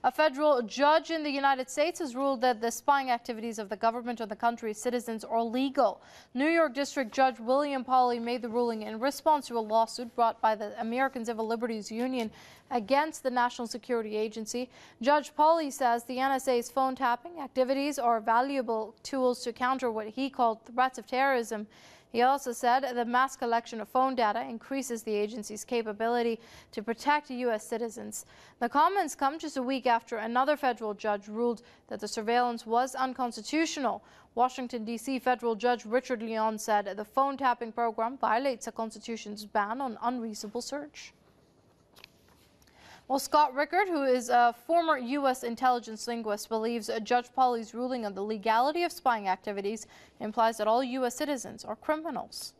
A federal judge in the United States has ruled that the spying activities of the government on the country's citizens are legal. New York District Judge William Pauley made the ruling in response to a lawsuit brought by the American Civil Liberties Union against the National Security Agency. Judge Pauley says the NSA's phone tapping activities are valuable tools to counter what he called threats of terrorism. He also said the mass collection of phone data increases the agency's capability to protect U.S. citizens. The comments come just a week after another federal judge ruled that the surveillance was unconstitutional. Washington, D.C. federal judge Richard Leon said the phone tapping program violates the Constitution's ban on unreasonable search. Well, Scott Rickard, who is a former U.S. intelligence linguist, believes Judge Pauley's ruling on the legality of spying activities implies that all U.S. citizens are criminals.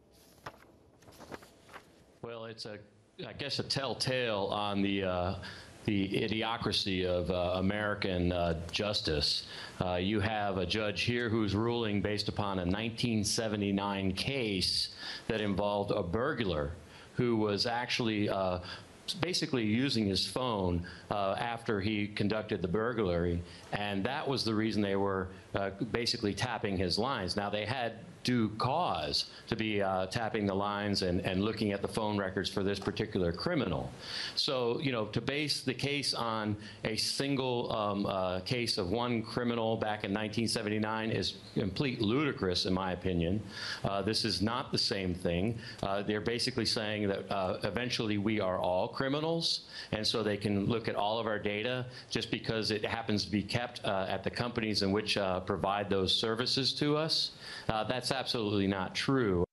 Well, it's I guess a telltale on the idiocracy of American justice. You have a judge here who's ruling based upon a 1979 case that involved a burglar who was actually basically using his phone after he conducted the burglary, and that was the reason they were basically tapping his lines. Now, they had due cause to be tapping the lines and looking at the phone records for this particular criminal. So, you know, to base the case on a single case of one criminal back in 1979 is complete ludicrous, in my opinion. This is not the same thing. They're basically saying that eventually we are all criminals, and so they can look at all of our data just because it happens to be kept at the companies in which provide those services to us. That's absolutely not true.